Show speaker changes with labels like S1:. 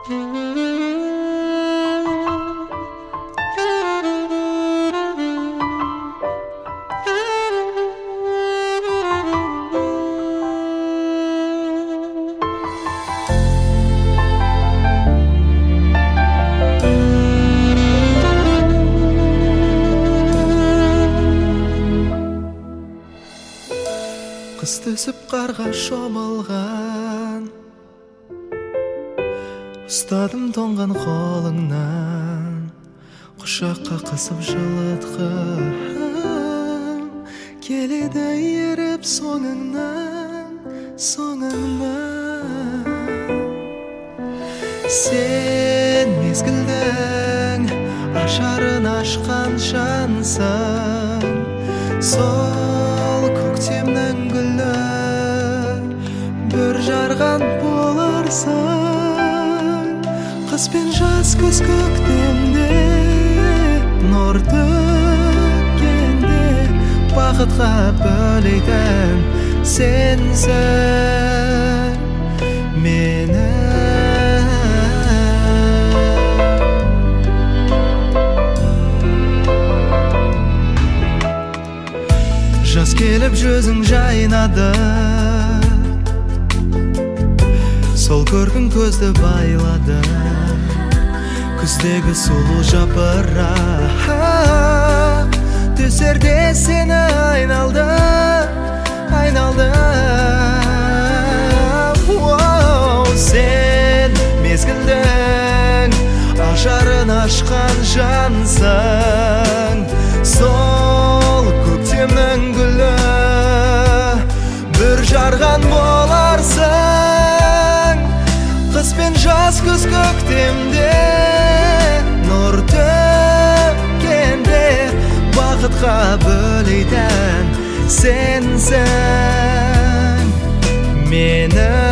S1: Қыс түсіп қарға шомылған, ұстадым тоңған қолыңнан, құшаққа қысып жылытқым келеді еріп соңыңнан. Сен мезгілдің ашарын ашқан жансың, сол көктемнің гүлі бір жарған боларсың. Қыс пен жаз күз көктемде нұр төккенде бақытқа бөлейтін сенсің мені. Жаз келіп жүзің жайнады, сол көркің көзді байлады. Күздегі сұлу жапырақ түсерде сені айналды. Сен мезгілдің ажарын ашқан жансың, сол көктемнің гүлі бір жарған боларсың. Қыс пен жаз күз көктемде нұр төккенде бақытқа бөлейтін сенсің мені.